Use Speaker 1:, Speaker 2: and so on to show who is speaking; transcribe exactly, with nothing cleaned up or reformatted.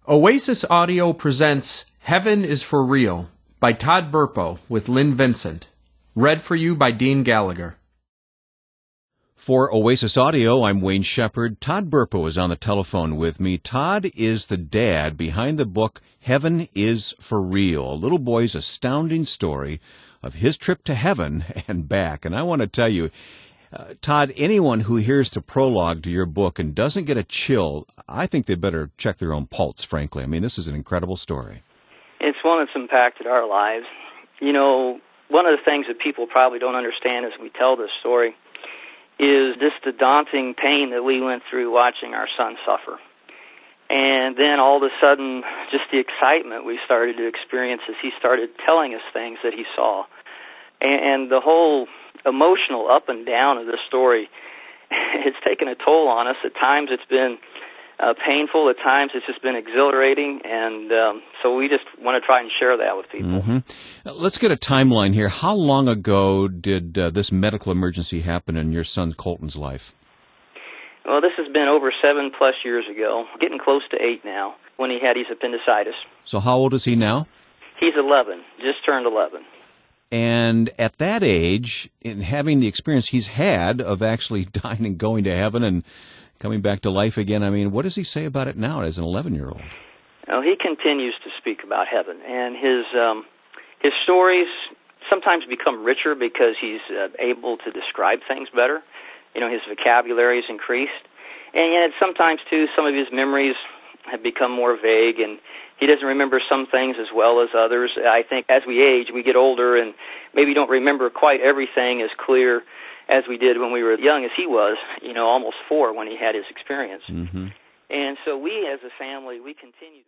Speaker 1: Oasis Audio presents Heaven is for Real by Todd Burpo with Lynn Vincent. Read for you by Dean Gallagher.
Speaker 2: For Oasis Audio, I'm Wayne Shepherd. Todd Burpo is on the telephone with me. Todd is the dad behind the book Heaven is for Real, a little boy's astounding story of his trip to heaven and back. And I want to tell you, Uh, Todd, anyone who hears the prologue to your book and doesn't get a chill, I think they better check their own pulse, frankly. I mean, this is an incredible story.
Speaker 3: It's one that's impacted our lives. You know, one of the things that people probably don't understand as we tell this story is just the daunting pain that we went through watching our son suffer. And then all of a sudden, just the excitement we started to experience as he started telling us things that he saw. And, and the whole emotional up and down of this story, it's taken a toll on us. At times it's been uh, painful. At times it's just been exhilarating. And um, so we just want to try and share that with people.
Speaker 2: Mm-hmm. Let's get a timeline here. How long ago did uh, this medical emergency happen in your son Colton's life?
Speaker 3: Well, this has been over seven plus years ago, getting close to eight now, when he had his appendicitis.
Speaker 2: So how old is he now?
Speaker 3: He's eleven, just turned eleven.
Speaker 2: And at that age, in having the experience he's had of actually dying and going to heaven and coming back to life again, I mean, what does he say about it now as an eleven-year-old?
Speaker 3: Well, he continues to speak about heaven, and his um, his stories sometimes become richer because he's uh, able to describe things better. You know, his vocabulary has increased, and yet sometimes, too, some of his memories have become more vague, and he doesn't remember some things as well as others. I think as we age, we get older and maybe don't remember quite everything as clear as we did when we were young as he was, you know, almost four when he had his experience.
Speaker 2: Mm-hmm.
Speaker 3: And so we as a family, we continue.